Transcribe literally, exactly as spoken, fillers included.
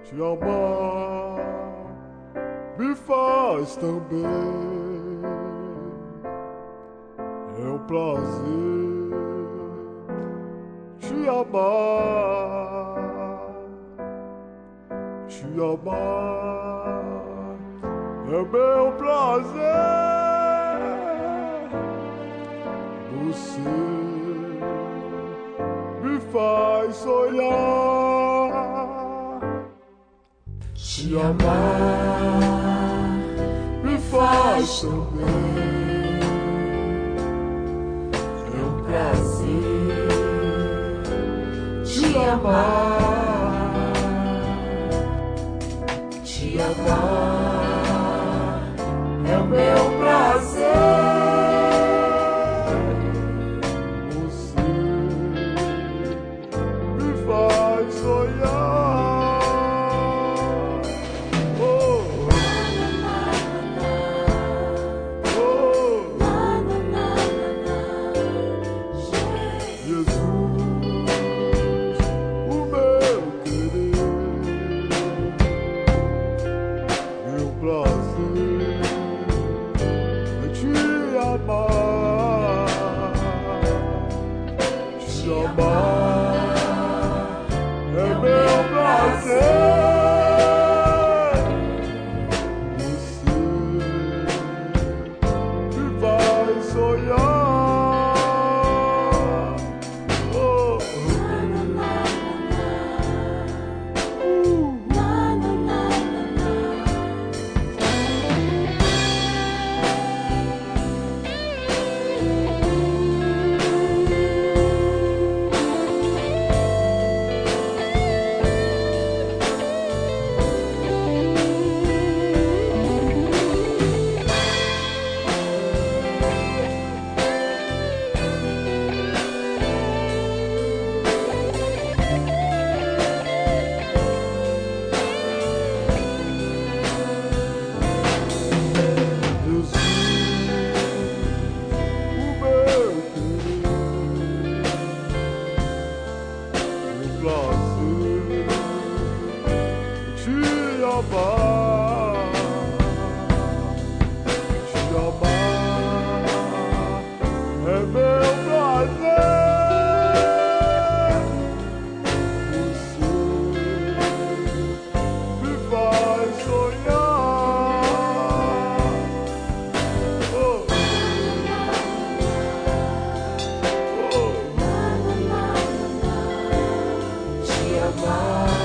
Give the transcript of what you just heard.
Te amar me faz também. É um prazer te amar. Te amar é meu prazer. Você me faz sonhar. Te amar me faz também. É um prazer te amar. Te amar é o meu prazer. Você me faz sonhar. Te amar é meu prazer. Você me faz sonhar. Oh. Te amar, te amar é meu prazer. Você me faz sonhar. Oh. Oh. Te amar.